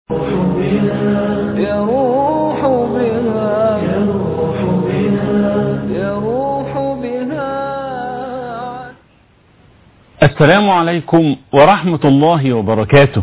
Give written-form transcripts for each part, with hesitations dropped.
يروح بها يروح بها. السلام عليكم ورحمة الله وبركاته.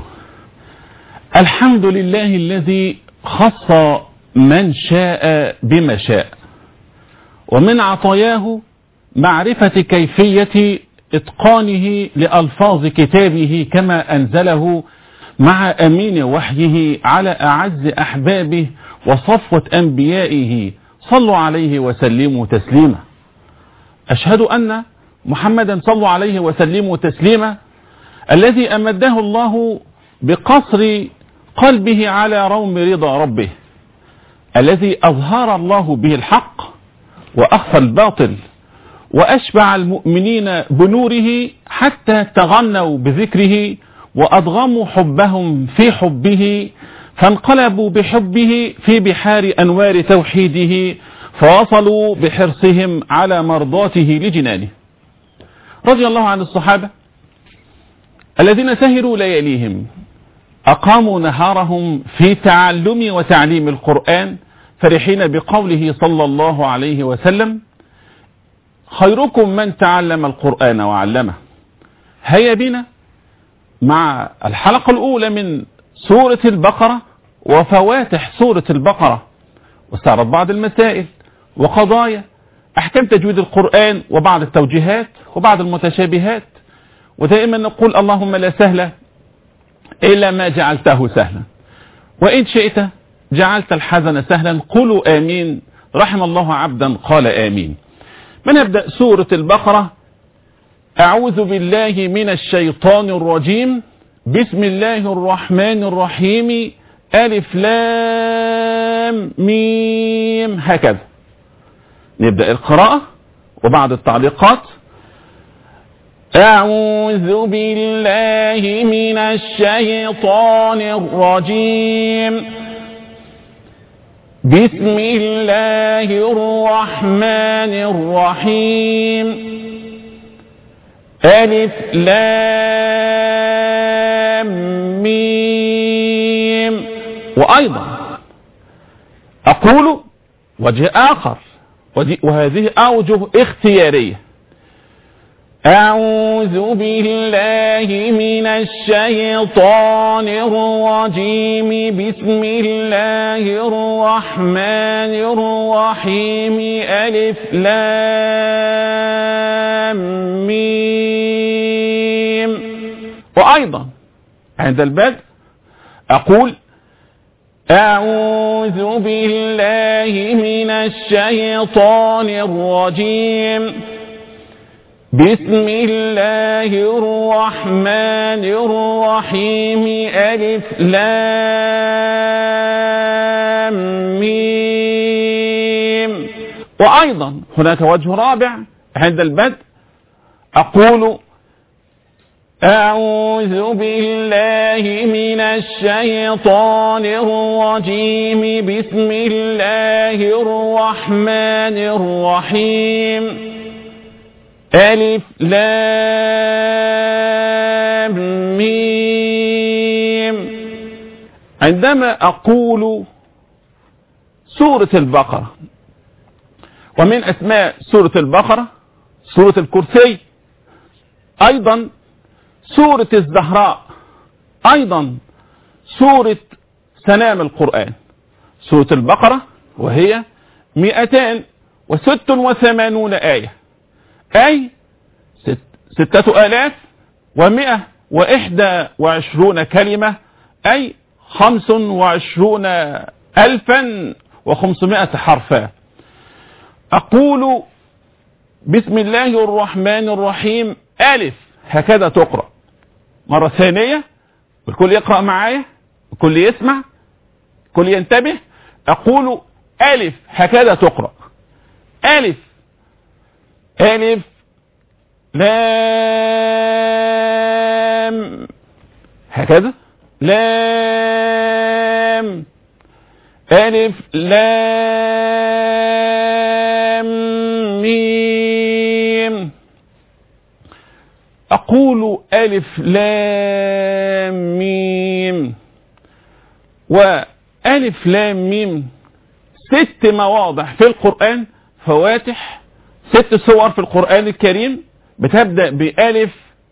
الحمد لله الذي خص من شاء بما شاء، ومن عطاياه معرفة كيفية إتقانه لألفاظ كتابه كما أنزله مع أمين وحيه على أعز أحبابه وصفوة أنبيائه، صلوا عليه وسلموا تسليما. أشهد أن محمدا صلوا عليه وسلموا تسليما الذي أمده الله بقصر قلبه على روم رضا ربه، الذي أظهر الله به الحق وأخفى الباطل، وأشبع المؤمنين بنوره حتى تغنوا بذكره وأضغموا حبهم في حبه، فانقلبوا بحبه في بحار أنوار توحيده، فوصلوا بحرصهم على مرضاته لجنانه. رضي الله عن الصحابة الذين سهروا لياليهم، أقاموا نهارهم في تعلم وتعليم القرآن، فرحين بقوله صلى الله عليه وسلم: خيركم من تعلم القرآن وعلمه. هيا بنا مع الحلقة الأولى من سورة البقرة وفواتح سورة البقرة، واستعرض بعض المسائل وقضايا أحكام تجويد القرآن وبعض التوجيهات وبعض المتشابهات. ودائما نقول: اللهم لا سهل إلا ما جعلته سهلا، وإن شئت جعلت الحزن سهلا. قولوا آمين. رحم الله عبدا قال آمين. نبدأ سورة البقرة. أعوذ بالله من الشيطان الرجيم. بسم الله الرحمن الرحيم. ألف لام ميم. هكذا نبدأ القراءة وبعد التعليقات. أعوذ بالله من الشيطان الرجيم. بسم الله الرحمن الرحيم. ألف لام ميم. وأيضا أقول وجه آخر، وهذه أوجه اختيارية. أعوذ بالله من الشيطان الرجيم. بسم الله الرحمن الرحيم. ألف لام ميم. وأيضا عند البدء أقول: أعوذ بالله من الشيطان الرجيم. بسم الله الرحمن الرحيم. ألف لام ميم. وأيضا هناك وجه رابع عند البدء أقول: أعوذ بالله من الشيطان الرجيم. بسم الله الرحمن الرحيم. ألف لام ميم. عندما أقول سورة البقرة، ومن أسماء سورة البقرة سورة الكرسي، أيضا سورة الزهراء، أيضا سورة سلام القرآن. سورة البقرة وهي 286 آية، أي 6121 كلمة، أي 25,500 حرفا. أقول بسم الله الرحمن الرحيم. ألف هكذا تقرأ. مرة ثانية، الكل يقرأ معايا، الكل يسمع، الكل ينتبه. أقول ألف هكذا تقرأ. ألف ألف لام هكذا. لام ألف لام ميم. أقول ألف لام ميم. وألف لام ميم 6 مواضع في القرآن، فواتح 6 سور في القرآن الكريم بتبدأ بألف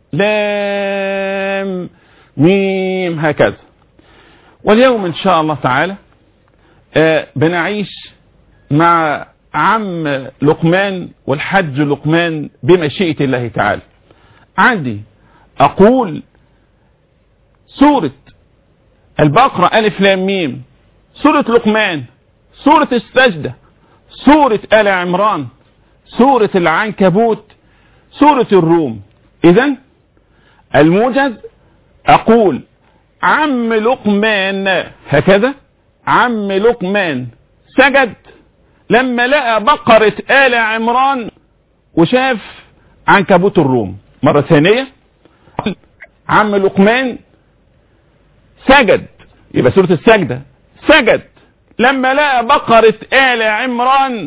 لام ميم هكذا. واليوم إن شاء الله تعالى بنعيش مع عم لقمان والحج لقمان بمشيئة الله تعالى. عندي أقول سورة البقرة ألف لام ميم، سورة لقمان، سورة السجدة، سورة آل عمران، سورة العنكبوت، سورة الروم. إذن الموجز أقول عم لقمان هكذا. عم لقمان سجد لما لقى بقرة آل عمران وشاف عنكبوت الروم. مرة ثانية، عم لقمان سجد، يبقى سورة السجدة، سجد لما لقى بقرة آل عمران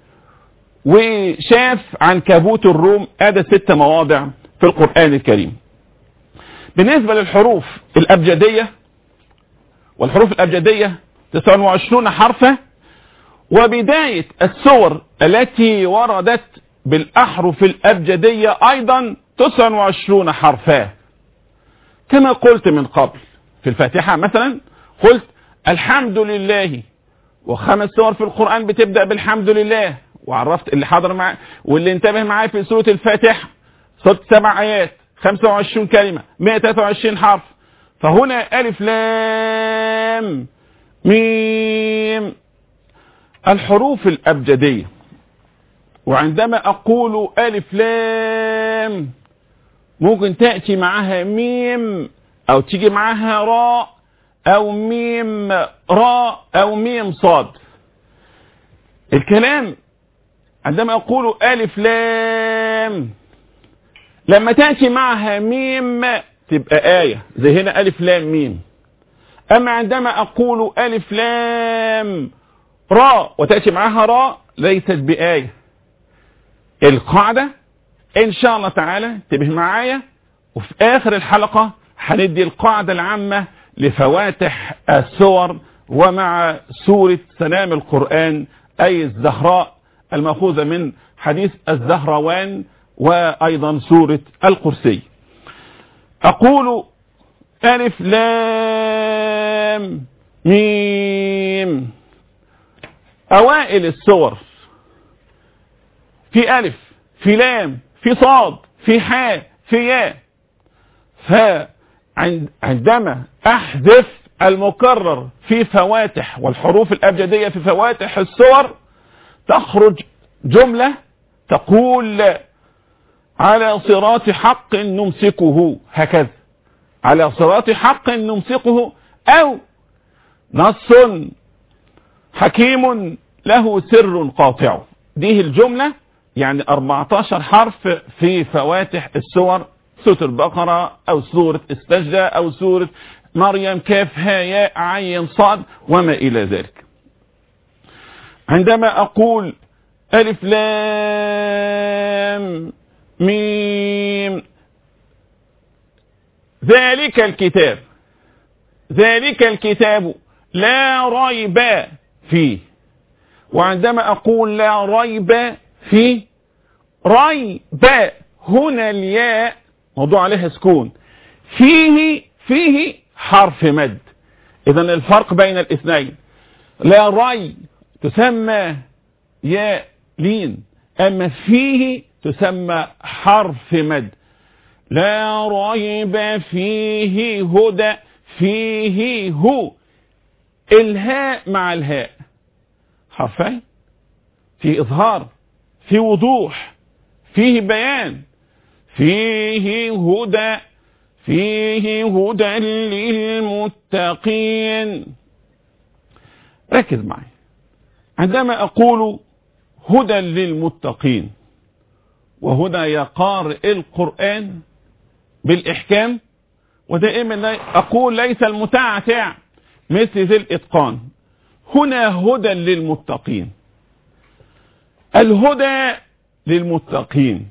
وشاف عنكبوت الروم. هذا 6 مواضع في القرآن الكريم. بالنسبة للحروف الأبجدية، والحروف الأبجدية 29 حرفا، وبداية السور التي وردت بالأحرف الأبجدية أيضا 29 حرفا. كما قلت من قبل في الفاتحة مثلا، قلت الحمد لله، و5 سور في القرآن بتبدأ بالحمد لله، وعرفت اللي حضر معي واللي انتبه معي في سورة الفاتحة صوت 7 آيات 25 كلمة 123 حرف. فهنا ألف لام ميم الحروف الأبجدية. وعندما أقول ألف لام ممكن تأتي معها ميم أو تيجي معها راء أو ميم راء أو ميم صاد. الكلام عندما أقول ألف لام لما تأتي معها ميم تبقى آية زي هنا ألف لام ميم. أما عندما أقول ألف لام راء وتأتي معها راء ليست بآية. القاعدة إن شاء الله تعالى انتبه معايا، وفي آخر الحلقة هندي القاعدة العامة لفواتح السور ومع سورة سلام القرآن أي الزهراء المأخوذة من حديث الزهروان، وأيضا سورة الكرسي. أقول ألف لام ميم. أوائل السور في ألف، في لام، في صاد، في حاء، في ياء. فعندما أحذف المكرر في فواتح والحروف الأبجدية في فواتح السور تخرج جملة تقول على صراط حق نمسكه هكذا، على صراط حق نمسكه، أو نص حكيم له سر قاطع. دي الجملة، يعني 14 حرف في فواتح السور، سورة البقرة أو سورة السجدة أو سورة مريم، كاف هاء ياء عين صاد وما إلى ذلك. عندما أقول ألف لام ميم ذلك الكتاب، ذلك الكتاب لا ريب فيه. وعندما أقول لا ريب فيه، ريب هنا الياء موضوع عليها سكون، فيه حرف مد. إذن الفرق بين الاثنين، لا ري تسمى ياء لين، أما فيه تسمى حرف مد. لا ريب فيه هدى، فيه هو، الهاء مع الهاء حرفين، في إظهار، في وضوح، فيه بيان، فيه هدى، فيه هدى للمتقين. ركز معي، عندما أقول هدى للمتقين وهدى يا قارئ القرآن بالإحكام، ودائما أقول ليس المتعتع مثل ذي الإتقان، هنا هدى للمتقين. الهدى للمتقين،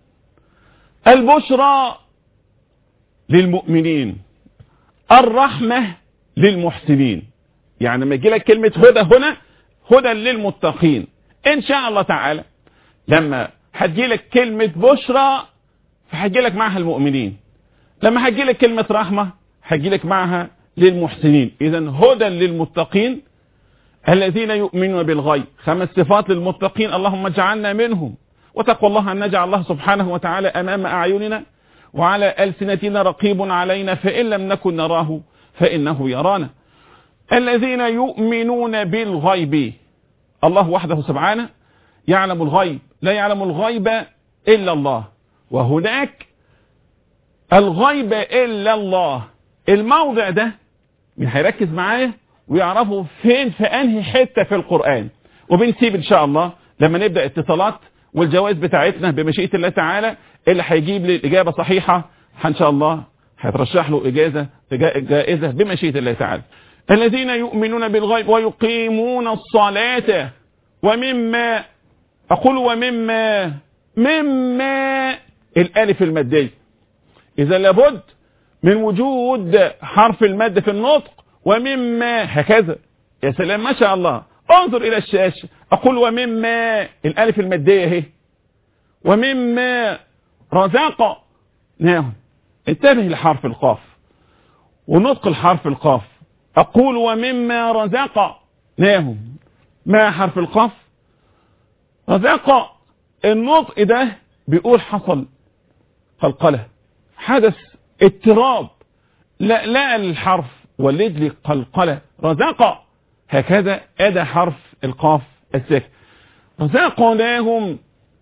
البشرى للمؤمنين، الرحمة للمحسنين. يعني لما يجي لك كلمة هدى هنا، هدى للمتقين ان شاء الله تعالى. لما هتجي لك كلمة بشرى فهتجي لك معها المؤمنين، لما هتجي لك كلمة رحمة هتجي لك معها للمحسنين. اذا هدى للمتقين الذين يؤمنون بالغيب. 5 صفات للمتقين، اللهم اجعلنا منهم. وتقوى الله أن نجعل الله سبحانه وتعالى أمام أعيننا وعلى ألسنتنا رقيب علينا، فإن لم نكن نراه فإنه يرانا. الذين يؤمنون بالغيب، الله وحده سبحانه يعلم الغيب، لا يعلم الغيب إلا الله، وهناك الغيب إلا الله. الموضع ده من هيركز معايا ويعرفوا فين في أنهي حتة في القرآن، وبنسيب إن شاء الله لما نبدأ اتصالات والجوائز بتاعتنا بمشيئة الله تعالى. اللي هيجيب لي الإجابة صحيحة إن شاء الله هيترشح له جائزة بمشيئة الله تعالى. الذين يؤمنون بالغيب ويقيمون الصلاة ومما، أقول ومما، مما الألف المادية، إذا لابد من وجود حرف المد في النطق، ومما هكذا. يا سلام ما شاء الله، انظر إلى الشاشة. أقول ومما الألف المادية اهي، ومما رزقناهم. انتبه لحرف القاف ونطق الحرف القاف. أقول ومما رزقناهم، ما حرف القاف رزق. النطق ده بيقول حصل قلقلة، حدث اضطراب، لا الحرف ولد لي قلقلة. رزق هكذا أدى حرف القاف الساكن. رزقناهم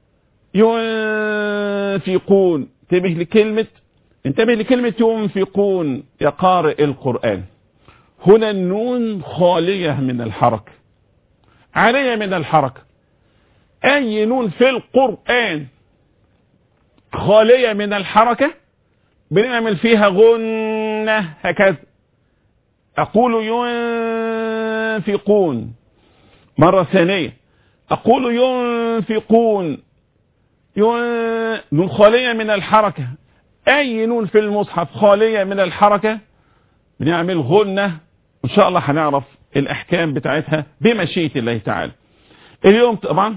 ينفقون. انتبه لكلمة ينفقون يا قارئ القرآن. هنا النون خالية من الحركة، عالية من الحركة. أي نون في القرآن خالية من الحركة بنعمل فيها غنة هكذا. أقول ينفقون مرة ثانية، أقول ينفقون، نون خالية من الحركة. أي نون في المصحف خالية من الحركة بنعمل غنة. إن شاء الله هنعرف الأحكام بتاعتها بمشيئة الله تعالى. اليوم طبعا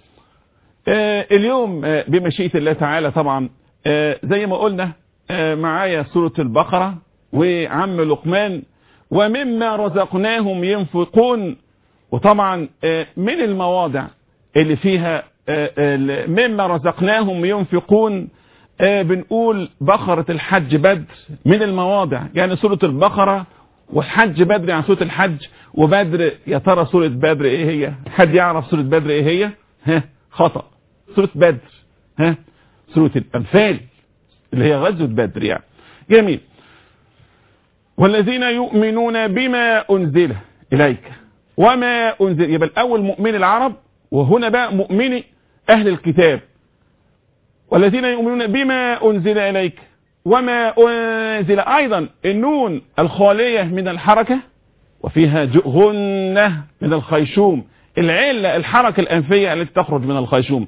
اليوم بمشيئة الله تعالى طبعا زي ما قلنا معايا سورة البقرة وعم لقمان ومما رزقناهم ينفقون. وطبعا من المواضع اللي فيها مما رزقناهم ينفقون بنقول بقرة الحج بدر من المواضع. يعني سورة البقرة والحج بدر، يعني سورة الحج وبدر. يا ترى سورة بدر ايه هي؟ حد يعرف سورة بدر ايه هي؟ خطأ، سورة بدر سورة الأنفال اللي هي غزوة بدر يعني. جميل. والذين يؤمنون بما أنزل إليك وما أنزل، يبقى الأول مؤمن العرب، وهنا بقى مؤمن أهل الكتاب. والذين يؤمنون بما أنزل إليك وما أنزل، أيضا النون الخالية من الحركة وفيها غنة من الخيشوم، العلة الحركة الأنفية التي تخرج من الخيشوم.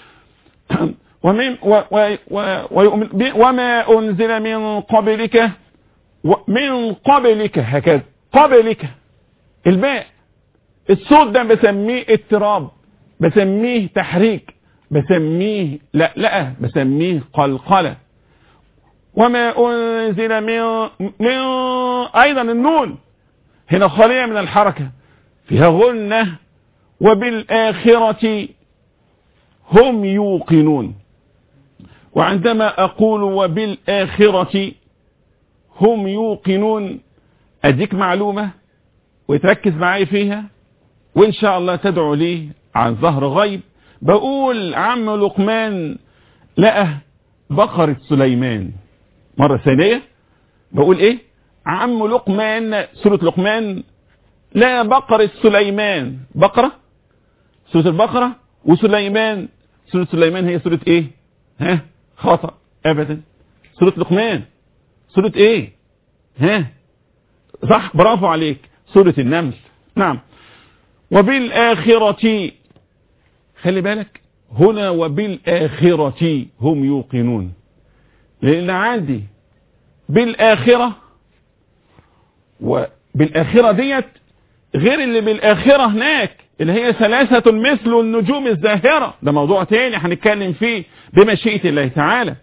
وما أنزل من قبلك، من قبلك هكذا. قبلك الباء، الصوت ده بسميه اضطراب، بسميه تحريك، بسميه لا بسميه قلقلة. وما أنزل من أيضا النون هنا خالية من الحركة فيها غنة. وبالآخرة هم يوقنون. وعندما أقول وبالآخرة هم يوقنون أديك معلومة وتركز معي فيها وإن شاء الله تدعو لي عن ظهر غيب. بقول عم لقمان لقى بقرة سليمان. مرة ثانية بقول ايه؟ عم لقمان سورة لقمان لقى بقرة سليمان. بقرة سورة البقرة، وسليمان سورة سليمان هي سورة ايه؟ خطأ ابدا، سورة لقمان. سورة ايه؟ صح، برافو عليك، سورة النمل. نعم. وبالآخرة، خلي بالك هنا وبالآخرة هم يوقنون، لأن عندي بالآخرة، وبالآخرة ديت غير اللي بالآخرة هناك اللي هي 3 مثل النجوم الزاهرة، ده موضوع تاني هنتكلم فيه بمشيئة الله تعالى.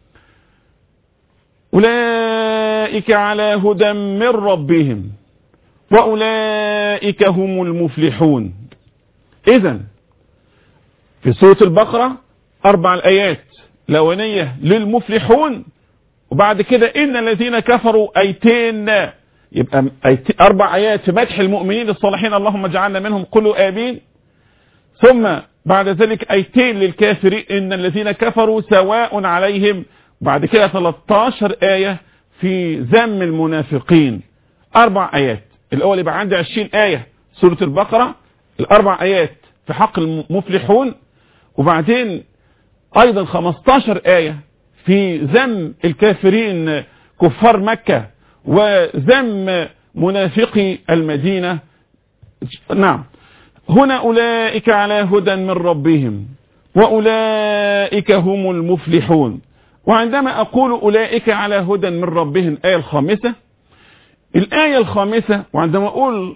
أولئك على هدى من ربهم وأولئك هم المفلحون. إذن في سورة البقرة 4 الآيات الأولانية للمفلحون، وبعد كده إن الذين كفروا آيتين، يبقى 4 آيات في مدح المؤمنين الصالحين اللهم اجعلنا منهم قولوا آمين، ثم بعد ذلك آيتين للكافرين إن الذين كفروا سواء عليهم، بعد كده 13 آية في ذم المنافقين. 4 آيات، الأول يبقى عندي 20 آية سورة البقرة، 4 آيات في حق المفلحون، وبعدين أيضا 15 آية في ذم الكافرين كفار مكة وذم منافقي المدينة. نعم، هنا أولئك على هدى من ربهم وأولئك هم المفلحون. وعندما أقول أولئك على هدى من ربهم الآية الخامسة، وعندما أقول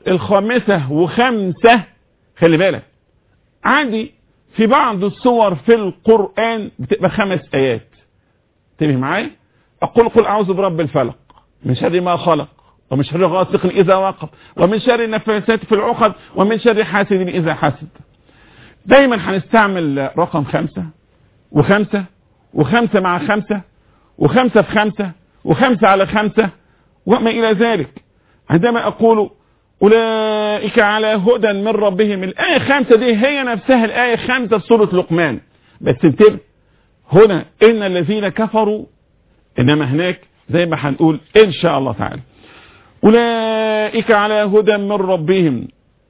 5 خلي بالك، عندي في بعض الصور في القرآن بتبقى 5 آيات. انتبه معايا، أقول قل أعوذ برب الفلق من شر ما خلق ومن شر غاسق إذا وقب ومن شر النفاثات في العقد ومن شر حاسد إذا حسد. دايما هنستعمل رقم 5 و5 و5 مع 5 و5 في 5 و5 على 5 وما إلى ذلك. عندما أقول أولئك على هدى من ربهم، الآية 5 دي هي نفسها الآية 5 في سورة لقمان، بس انتبه هنا إن الذين كفروا، إنما هناك زي ما هنقول إن شاء الله تعالى أولئك على هدى من ربهم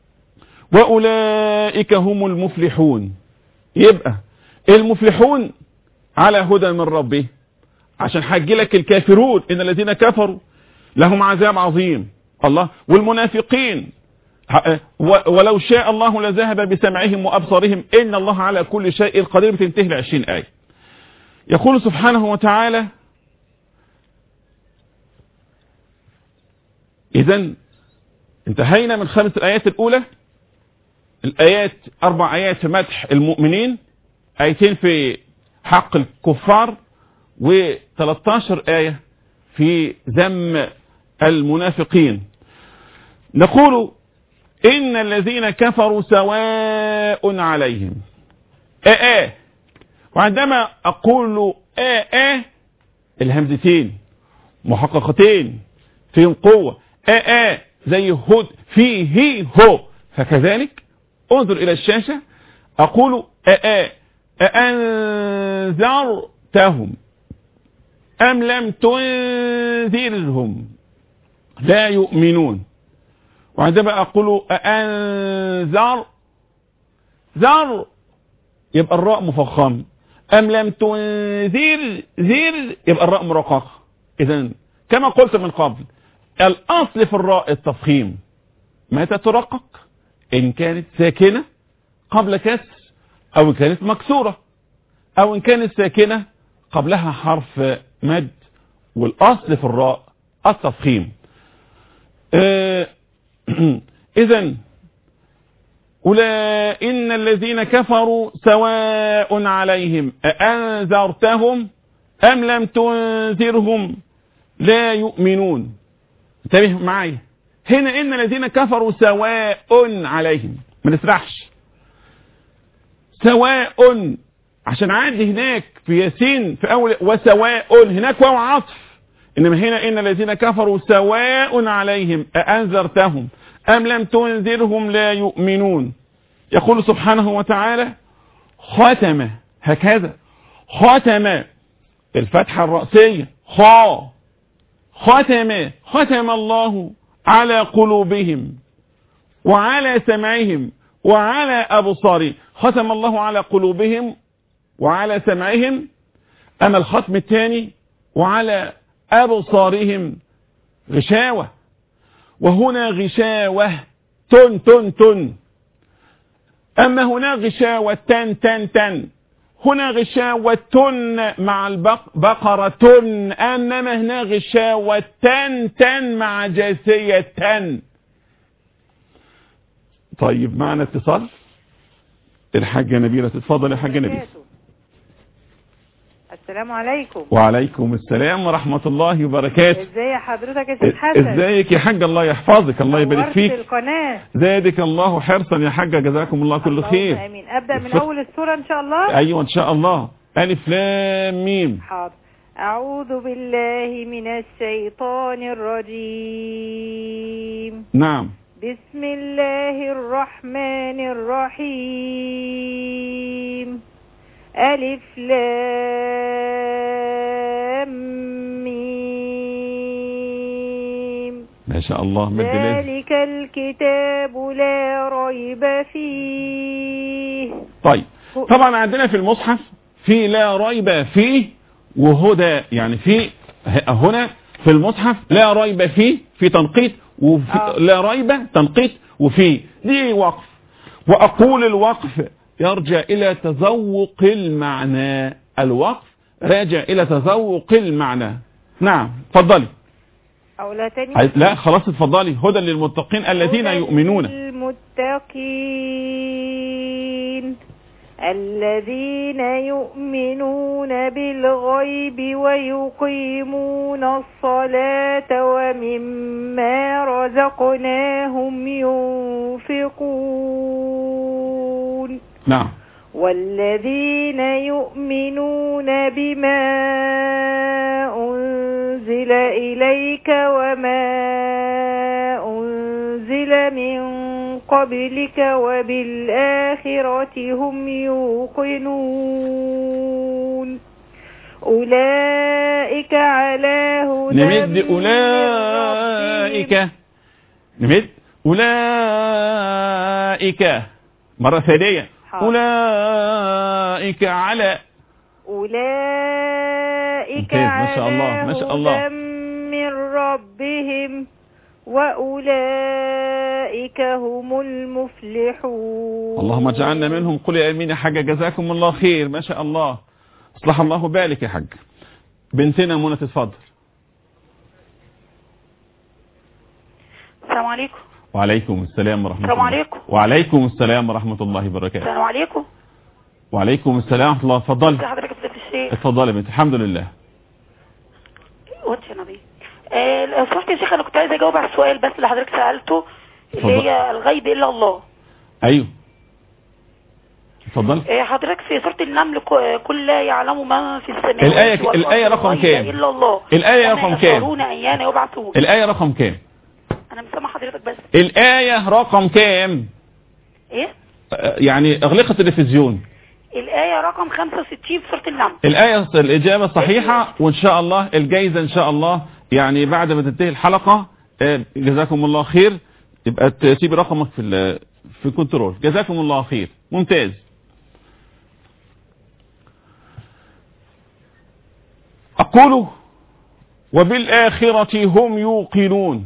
وأولئك هم المفلحون. يبقى المفلحون على هدى من ربهم، عشان هجي لك الكافرون إن الذين كفروا لهم عذاب عظيم الله، والمنافقين ولو شاء الله لذهب بسمعهم وأبصارهم إن الله على كل شيء قدير، بتنتهي 20 آية. يقول سبحانه وتعالى إذن انتهينا من 5 الآيات الأولى، الآيات 4 آيات في مدح المؤمنين، آيتين في حق الكفار، و13 آية في ذم المنافقين. نقول إن الذين كفروا سواء عليهم وعندما أقول الهمزتين محققتين فيهم قوة، زي هد فيه هو، فكذلك انظر إلى الشاشة أقول أأنذرتهم أم لم تنذرهم لا يؤمنون. وعندما أقول أأنذر يبقى الراء مفخم، أم لم تنذر يبقى الراء مرققة. إذن كما قلت من قبل الأصل في الراء التفخيم، متى ترقق؟ إن كانت ساكنة قبل كسر، أو إن كانت مكسورة، أو إن كانت ساكنة قبلها حرف مد، والأصل في الراء التفخيم. إذن إن الذين كفروا سواء عليهم أأنذرتهم أم لم تنذرهم لا يؤمنون. انتبه معايا هنا، إن الذين كفروا سواء عليهم، ما نسرحش، سواء، عشان عندي هناك في ياسين في أول وسواء هناك واو عطف، إنما هنا إن الذين كفروا سواء عليهم أأنذرتهم أم لم تنذرهم لا يؤمنون. يقول سبحانه وتعالى ختم، هكذا ختم الفتحة الرأسية ختم الله على قلوبهم وعلى سمعهم وعلى أبصارهم. ختم الله على قلوبهم وعلى سمعهم، أما الختم الثاني وعلى أبصارهم غشاوة، وهنا غشاوة تن، أما هنا غشاوة تن، هنا غشاوة مع البقرة أنما هنا غشاوة تن مع جاسية تن. طيب معنا اتصال الحاجة نبيلة. تتفضل يا حاجة نبيلة. السلام عليكم. وعليكم السلام ورحمة الله وبركاته. ازاي حضرتك يا شيخ حسن؟ ازيك يا حاجة؟ الله يحفظك، الله يبارك فيك. القناة زادك الله حرصا يا حاجة، جزاكم الله كل خير. امين. ابدأ من اول السورة ان شاء الله. ايوه ان شاء الله. الف لام ميم. حاضر. اعوذ بالله من الشيطان الرجيم. نعم. بسم الله الرحمن الرحيم. ألف لام ميم. ما شاء الله. ذلك الكتاب لا ريب فيه. طيب طبعا عندنا في المصحف في لا ريب فيه وهدى، يعني في هنا في المصحف لا ريب فيه في تنقيط، وفي لا ريب تنقيط، وفي دي وقف. وأقول الوقف يرجع إلى تذوق المعنى. الوقف راجع إلى تذوق المعنى. نعم تفضلي. أو لا تاني؟ لا خلاص اتفضلي. هدى للمتقين الذين يؤمنون. المتقين الذين يؤمنون بالغيب ويقيمون الصلاة ومما رزقناهم ينفقون. نعم. والذين يؤمنون بما أنزل إليك وما أنزل من قبلك وبالآخرة هم يوقنون. أولئك على هدى. نمد أولئك. نمد أولئك مرة ثانية. أولئك على. أولئك ما شاء الله ما شاء الله. هدى من ربهم وأولئك هم المفلحون. اللهم اجعلنا منهم. قل يا امين يا حاجة، جزاكم الله خير. ما شاء الله. اصلح الله بالك يا حاج. بنتنا منى تتفضل. السلام عليكم. وعليكم السلام ورحمة الله. السلام عليكم. وعليكم السلام ورحمة الله وبركاته. السلام عليكم. وعليكم السلام ورحمة الله. اتفضلي. ازي حضرتك يا الشيخ؟ اتفضلي يا بنتي. الحمد لله. وانت يا نبي. لو سمحت يا شيخ، انا كنت عايزه اجاوب على السؤال بس اللي حضرتك سالته، اللي هي الغيب الا الله. ايوه اتفضل. حضرتك في سوره النمل كل لا يعلم ما في السماوات الآية رقم كام؟ الا الله. الآية رقم كام؟ يشعرون ايان يبعثون. الآية رقم كام؟ انا مش سامع حضرتك بس. الآية رقم كام؟ ايه؟ يعني اغلقي التلفزيون. الآية رقم 65 في سورة النمل. الآية الإجابة صحيحة، وإن شاء الله الجايزة إن شاء الله يعني بعد ما تنتهي الحلقة. جزاكم الله خير. يبقى تسيب رقمك في كنترول. جزاكم الله خير. ممتاز. أقول وبالآخرة هم يوقنون.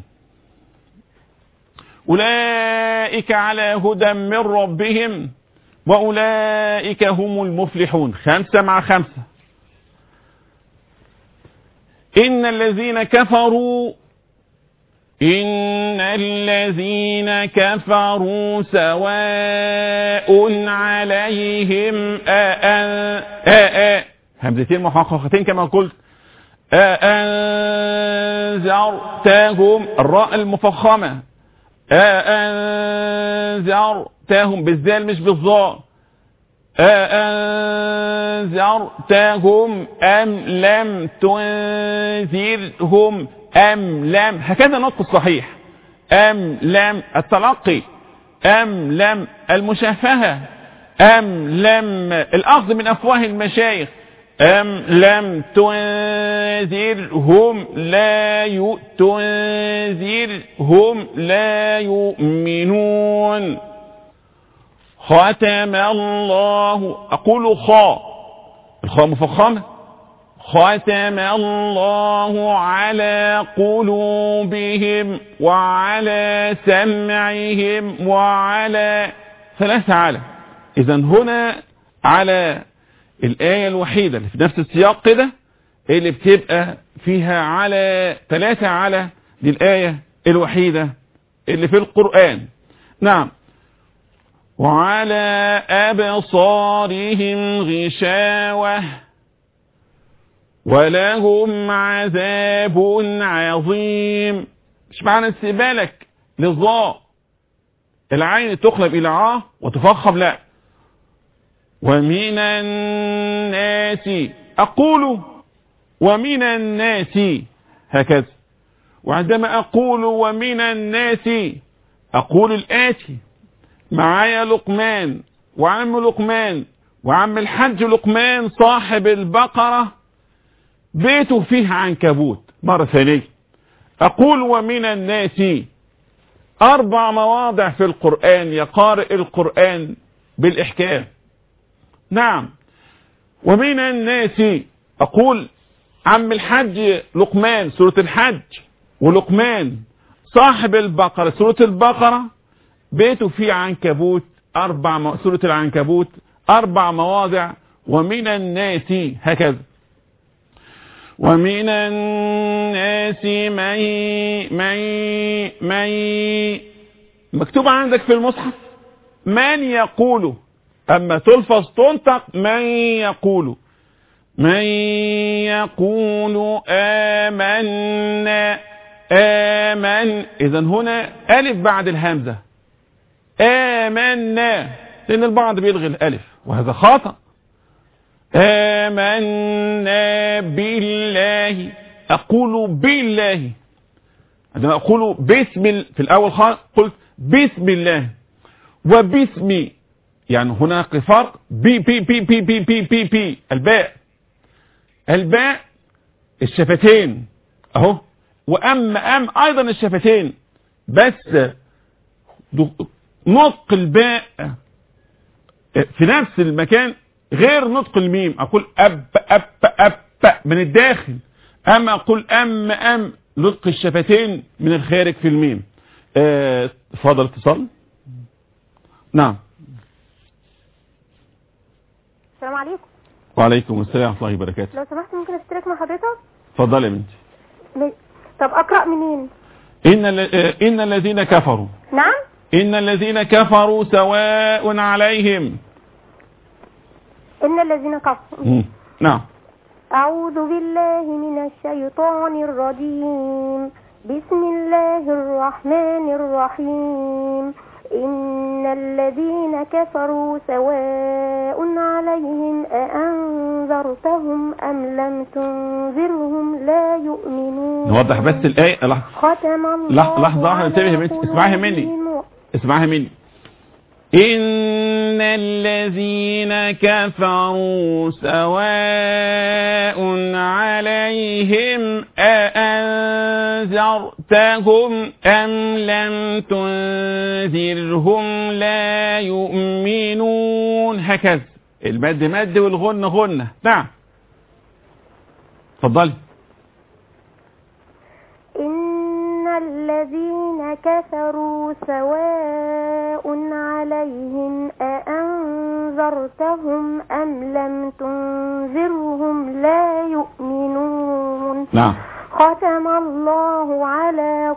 أولئك على هدى من ربهم وأولئك هم المفلحون. 5 مع 5. إن الذين كفروا سواء عليهم همزتين محققتين كما قلت. أنذرتهم الراء المفخمة. أنذرتهم بالذال مش بالظاء. أنذرتهم أم لم تنذرهم أم لم، هكذا نطق الصحيح. أم لم التلقي، أم لم المشافهة، أم لم الأخذ من أفواه المشايخ. أم لم تنذرهم لا يؤمنون. ختم الله. أقول الخاء مفخمة. ختم الله على قلوبهم وعلى سمعهم وعلى 3 على. إذن هنا على الآية الوحيدة اللي في نفس السياق كده اللي بتبقى فيها على 3 على، دي الآية الوحيدة اللي في القرآن. نعم. وعلى أبصارهم غشاوة ولهم عذاب عظيم. مش معنى استقبالك للظاء العين تقلب إلى عاء وتفخم، لا. ومن الناس أقول ومن الناس هكذا. وعندما أقول ومن الناس أقول الآتي، معايا لقمان وعم لقمان وعم الحج لقمان صاحب البقرة بيته فيه عنكبوت. مرة ثانية أقول ومن الناس 4 مواضع في القرآن يقارئ القرآن بالإحكام. نعم. ومن الناس أقول عم الحج لقمان سورة الحج، ولقمان صاحب البقرة سورة البقرة بيته فيه عنكبوت سورة العنكبوت 4 مواضع. ومن الناس هكذا. ومن الناس من مكتوب عندك في المصحف من يقول، أما تلفظ تنطق من يقول آمنا آمن. إذن هنا ألف بعد الهمزة آمنا، لأن البعض بيلغي الألف وهذا خطأ. آمنا بالله أقول بالله. عندما أقول باسم في الأول خالص قلت بسم الله وباسمي، يعني هناك فرق. بي بي بي بي بي بي بي بي الباء الشفتين اهو، وأم أيضا الشفتين، بس نطق الباء في نفس المكان غير نطق الميم. أقول أب من الداخل، أما أقول أم نطق الشفتين من الخارج في الميم. فاضل اتصال. نعم. السلام عليكم. وعليكم السلام ورحمة الله وبركاته. لو سمحت ممكن اشترك مع حضرتك؟ اتفضل يا بنتي. طب اقرأ منين؟ إن الذين كفروا. نعم. إن الذين كفروا سواء عليهم. إن الذين كفروا. نعم. أعوذ بالله من الشيطان الرجيم. بسم الله الرحمن الرحيم. إن الذين كفروا سواء عليهم أأنذرتهم أم لم تنذرهم لا يؤمنون. نوضح بس الآية. ختم الله. لحظة انتبه يا بنتي، اسمعها مني. إن الذين كفروا سواء عليهم أأنذرتهم أم لم تنذرهم لا يؤمنون. هكذا المد مد والغنة غنة. نعم اتفضلي. إن الذين كفروا سواء عليهم أأنذرتهم أم لم تنذرهم لا يؤمنون. نعم. ختم الله على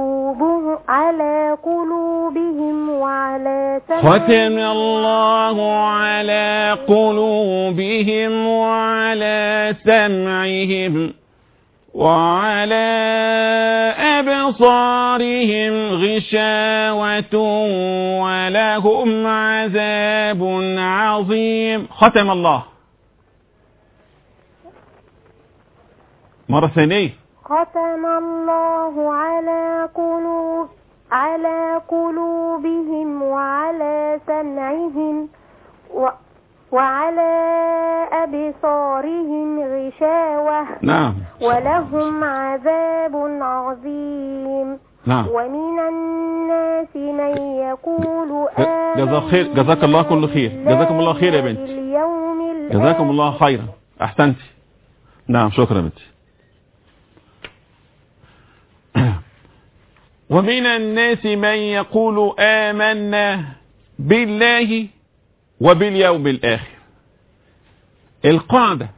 قلوبهم وعلى سمعهم. ختم الله على قلوبهم وعلى سمعهم وعلى أبصارهم غشاوة ولهم عذاب عظيم. ختم الله. مرة ثانية. ختم الله على قلوبهم وعلى سمعهم وعلى أبصارهم غشاوة. نعم. ولهم عذاب عظيم. نعم. ومن الناس من يقول جزاك الله كل خير. جزاكم الله خير يا بنتي. جزاكم الله خيرا. أحسنتي. نعم شكرا يا بنتي. ومن الناس من يقول آمنا بالله وباليوم الآخر. القاعدة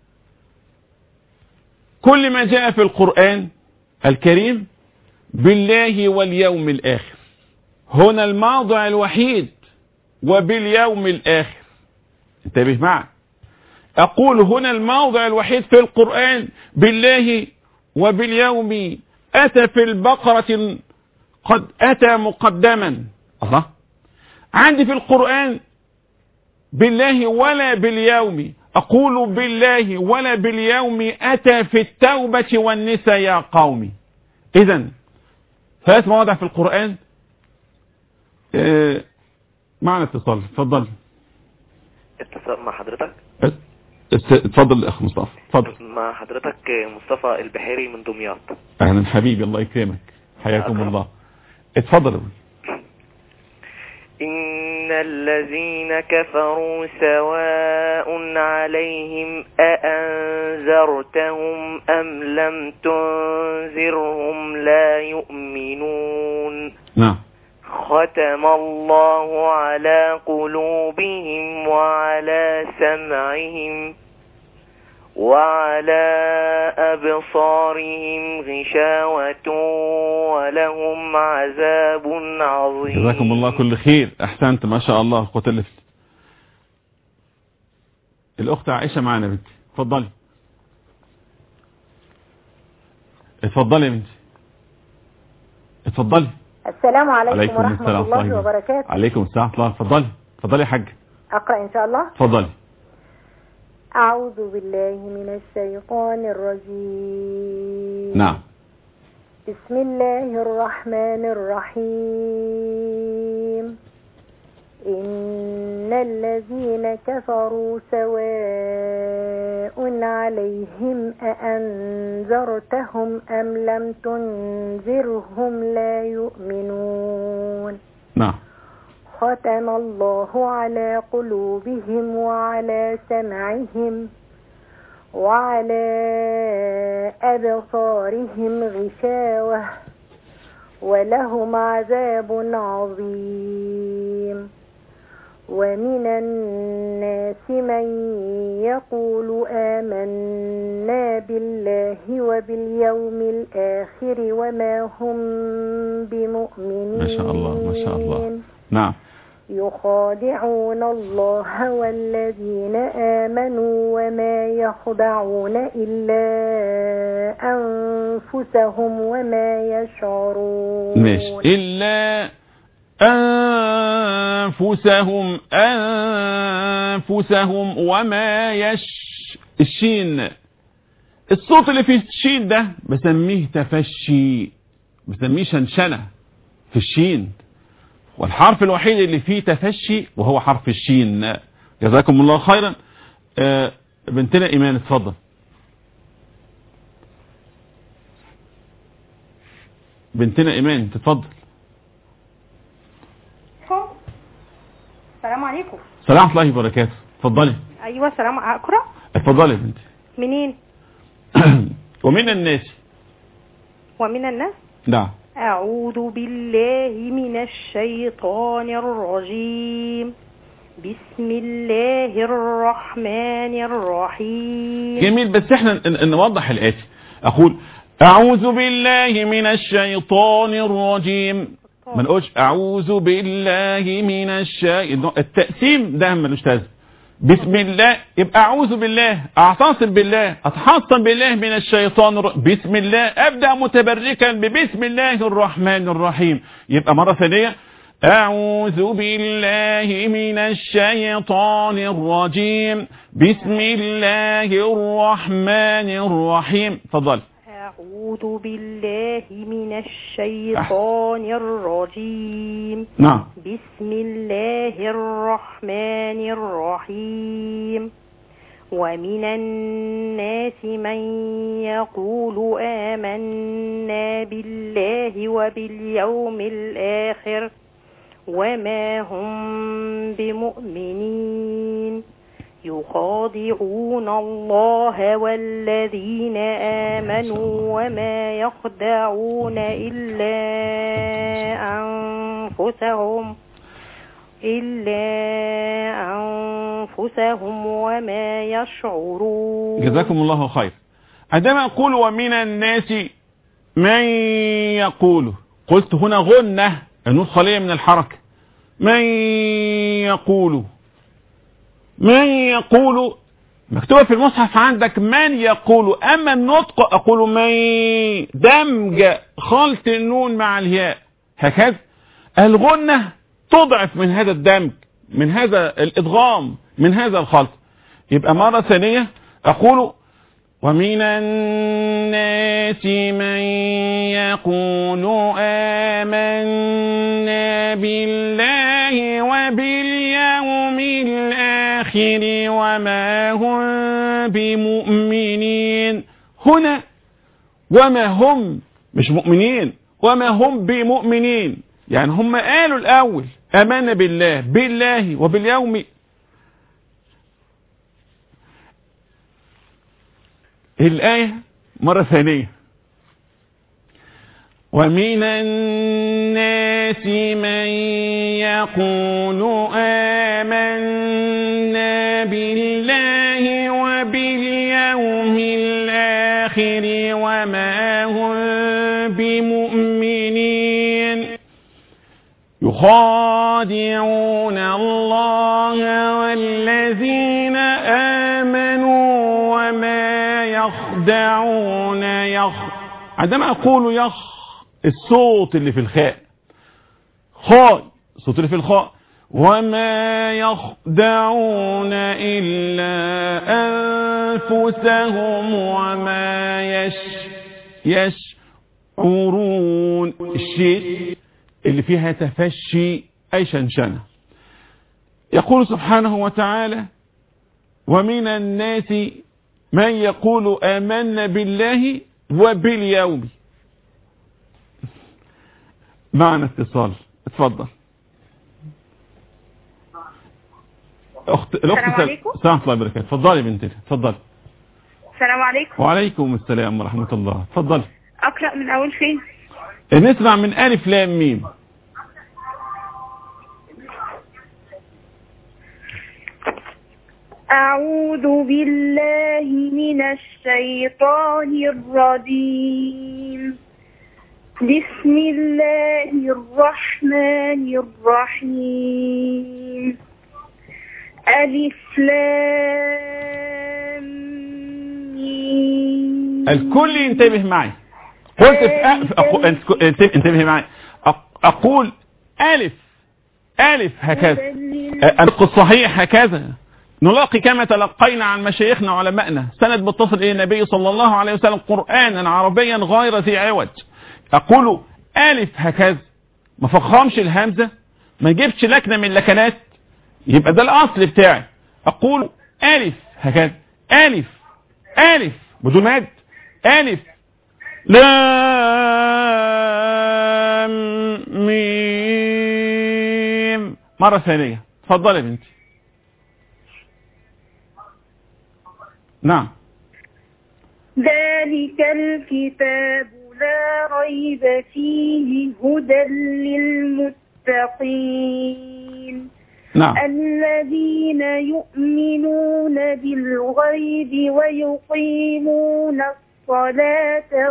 كل ما جاء في القرآن الكريم بالله واليوم الآخر. هنا الموضع الوحيد وباليوم الآخر. انتبه معي، أقول هنا الموضع الوحيد في القرآن بالله وباليوم أتى في البقرة قد أتى مقدما. الله، عندي في القرآن بالله ولا باليوم، أقول بالله ولا باليوم أتى في التوبة والنساء يا قومي. إذن 3 مواضع في القرآن. معنا اتصال، اتفضل. اتصال مع حضرتك. اتفضل الاخ مصطفى، اتفضل. مع حضرتك مصطفى البحيري من دمياط. اهلا حبيبي، الله يكرمك، حياكم الله. اتفضل. إن الذين كفروا سواء عليهم أأنذرتهم أم لم تنذرهم لا يؤمنون. نعم. ختم الله على قلوبهم وعلى سمعهم وعلى أبصارهم غشاوة ولهم عذاب عظيم. جزاكم الله كل خير، أحسنت ما شاء الله، قتلت. الأخت عائشة معنا بنتي، اتفضلي. اتفضلي يا بنتي، اتفضلي. السلام عليكم ورحمة الله وبركاته. عليكم السلام ورحمة الله. اتفضلي اتفضلي يا حاج. أقرأ إن شاء الله. اتفضلي. أعوذ بالله من الشيطان الرجيم. نعم. بسم الله الرحمن الرحيم. إن الذين كفروا سواء عليهم أأنذرتهم أم لم تنذرهم لا يؤمنون. نعم. ختم الله على قلوبهم وعلى سمعهم وعلى أبصارهم غشاوة ولهم عذاب عظيم. ومن الناس من يقول آمنا بالله وباليوم الآخر وما هم بمؤمنين. ما شاء الله ما شاء الله. نعم. يخادعون الله والذين آمنوا وما يخدعون إلا أنفسهم وما يشعرون. ماشي. إلا أنفسهم وما الشين، الصوت اللي في الشين ده بسميه تفشي، بسميه شنشنة في الشين، والحرف الوحيد اللي فيه تفشي وهو حرف الشين. جزاكم الله خيرا. بنتنا إيمان، اتفضل. بنتنا إيمان تتفضل. السلام عليكم. السلام ورحمة الله وبركاته. اتفضلي. ايوه سلام. اقرا. اتفضلي يا بنتي. منين؟ ومن الناس. ومن الناس. نعم. اعوذ بالله من الشيطان الرجيم. بسم الله الرحمن الرحيم. جميل، بس احنا نوضح الآتي. اقول اعوذ بالله من الشيطان الرجيم، ما نقولش اعوذ بالله من الشيطان. التقسيم ده ملوش لازمه. بسم الله يبقى اعوذ بالله، اعتصم بالله، اتحصن بالله من الشيطان بسم الله، ابدا متبركا ببسم الله الرحمن الرحيم. يبقى مره ثانيه اعوذ بالله من الشيطان الرجيم بسم الله الرحمن الرحيم. اتفضل. أعوذ بالله من الشيطان الرجيم. نعم. بسم الله الرحمن الرحيم. ومن الناس من يقول آمنا بالله وباليوم الآخر وما هم بمؤمنين. يخادعون الله والذين آمنوا وما يخدعون إلا أنفسهم وما يشعرون. جزاكم الله خير. عندما أقول ومن الناس من يقول، قلت هنا غنة، النون خالية من الحركة، من يقول مكتوبة في المصحف عندك من يقول، أما النطق أقول من، دمج خلط النون مع الياء هكذا. الغنة تضعف من هذا الدمج، من هذا الإدغام، من هذا الخلط. يبقى مرة ثانية أقول ومن الناس من يقول آمنا بالله وباليوم الآخر وما هم بمؤمنين. هنا وما هم مش مؤمنين، وما هم بمؤمنين، يعني هم قالوا الأول آمنا بالله وباليوم. الآية مرة ثانية ومن الناس من يقول آمنا بالله وباليوم الآخر وما هم بمؤمنين يخادعون الله والذين آمنوا وما يخدعون عندما أقول الصوت اللي في الخاء، الصوت اللي في الخاء، وما يخدعون إلا أنفسهم وما يشعرون. الشيء اللي فيها تفشي أي شنشنة. يقول سبحانه وتعالى ومن الناس من يقول آمنا بالله وباليوم. معنا اتصال، اتفضل. السلام عليكم. السلام الله وبركاته. اتفضلي بنتي، اتفضلي. السلام عليكم. وعليكم السلام ورحمة الله. اتفضلي. أقرأ من أول فين؟ نسمع من ألف لام ميم. أعوذ بالله من الشيطان الرجيم. بسم الله الرحمن الرحيم. ألف لام ميم. الكل ينتبه معي. قلت انتبه معي. أقول ألف هكذا، النطق الصحيح هكذا. نلاقي كما تلقينا عن مشايخنا وعلمائنا سند متصل إلى النبي صلى الله عليه وسلم قرآنا عربيا غير ذي عوج. أقول ألف هكذا، ما فخمش الهمزة، ما جبتش لكنة من لكنات، يبقى ده الأصل بتاعي. أقول ألف هكذا، ألف بدون مد، ألف لام ميم. مرة ثانية، اتفضل يا بنتي. نعم. ذلك الكتاب لا ريب فيه هدى للمتقين. نعم. الذين يؤمنون بالغيب ويقيمون الصلاة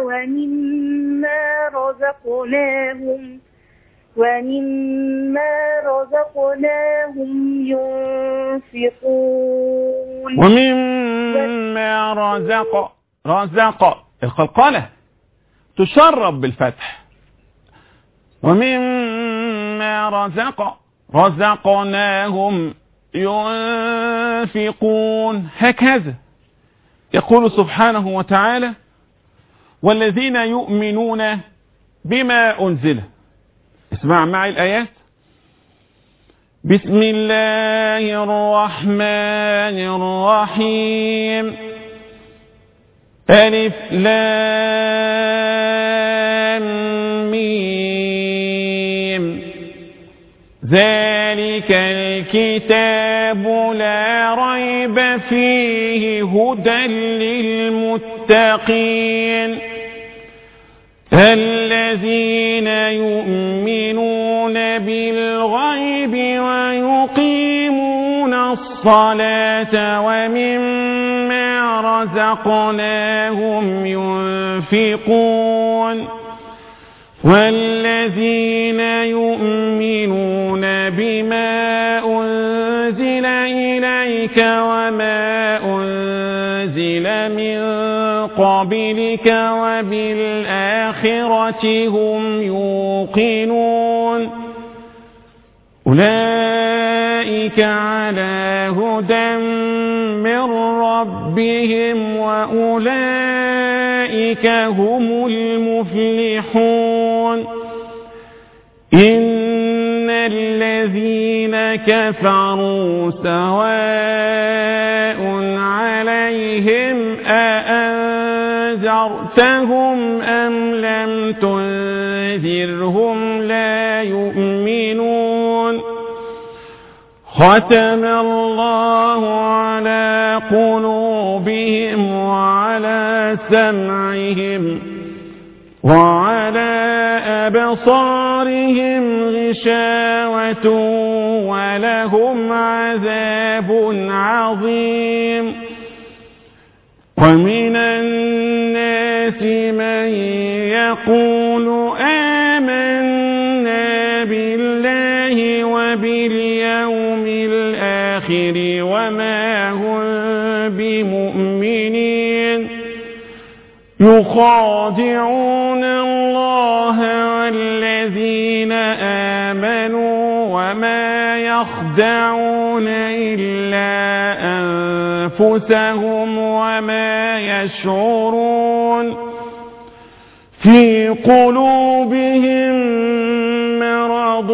ومما رزقناهم ينفقون. ومما رزق القلقلة تشرب بالفتح. ومما رزقناهم ينفقون هكذا. يقول سبحانه وتعالى والذين يؤمنون بما أنزل. اسمع معي الآيات. بسم الله الرحمن الرحيم. ألف لام ميم. ذلك الكتاب لا ريب فيه هدى للمتقين. الذين يؤمنون بالغيب ويقيمون الصلاة ومما رزقناهم ينفقون. والذين يؤمنون بما أنزل إليك وما أنزل من قبلك وبالآخرة هم يوقنون أولئك على هدى من ربهم وأولئك هم المفلحون إن الذين كفروا سواء عليهم أأنذرتهم أم لم تنذرهم لا يؤمنون ختم الله على قلوبهم وعلى سمعهم وعلى أبصارهم غشاوة ولهم عذاب عظيم ومن الناس من يقول آمنا بالله وباليوم الآخر وما هم بمؤمنين يخادعون الله والذين آمنوا وما يخدعون إلا أنفسهم وما يشعرون في قلوبهم مرض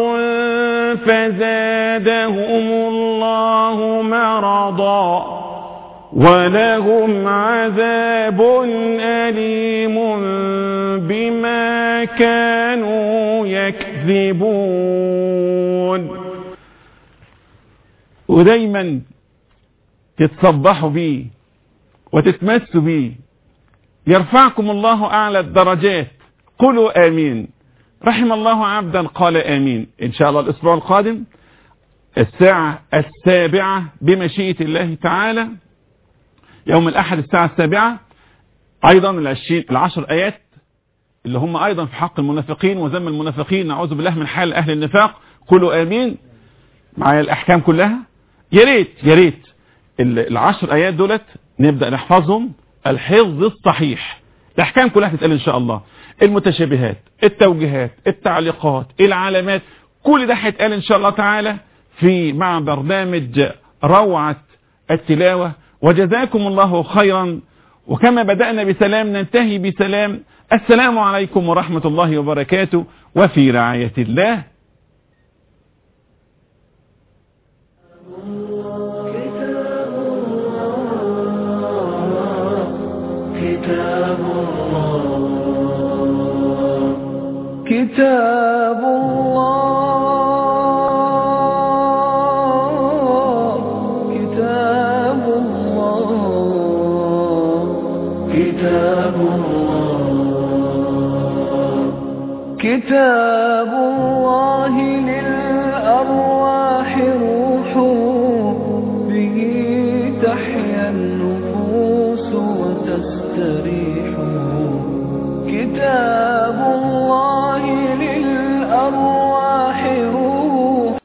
فزادهم الله مرضا ولهم عذاب أليم بما كانوا يكذبون. ودايما تتصبحوا بيه وتتمسوا بيه يرفعكم الله أعلى الدرجات. قولوا آمين. رحم الله عبدا قال آمين. إن شاء الله الأسبوع القادم الساعة 7 بمشيئة الله تعالى يوم الأحد الساعة 7 أيضا 10 آيات اللي هم أيضا في حق المنافقين وذم المنافقين نعوذ بالله من حال أهل النفاق. قولوا آمين معايا الأحكام كلها. يا ريت 10 آيات دولت نبدأ نحفظهم الحفظ الصحيح. الأحكام كلها تتقال إن شاء الله. المتشابهات، التوجيهات، التعليقات، العلامات، كل ده هيتقال إن شاء الله تعالى مع برنامج روعة التلاوة. وجزاكم الله خيرا. وكما بدأنا بسلام ننتهي بسلام. السلام عليكم ورحمة الله وبركاته وفي رعاية الله. كتاب الله كتاب الله كتاب الله كتاب الله للأرواح روح به تحيا النفوس وتستريح كتاب الله